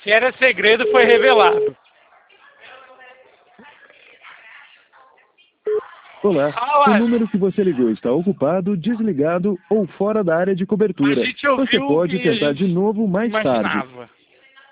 Se era segredo, foi revelado. Olá, Fala. o número que você ligou está ocupado, desligado ou fora da área de cobertura. A gente ouviu Você pode o que a tentar gente de novo mais tarde. imaginava.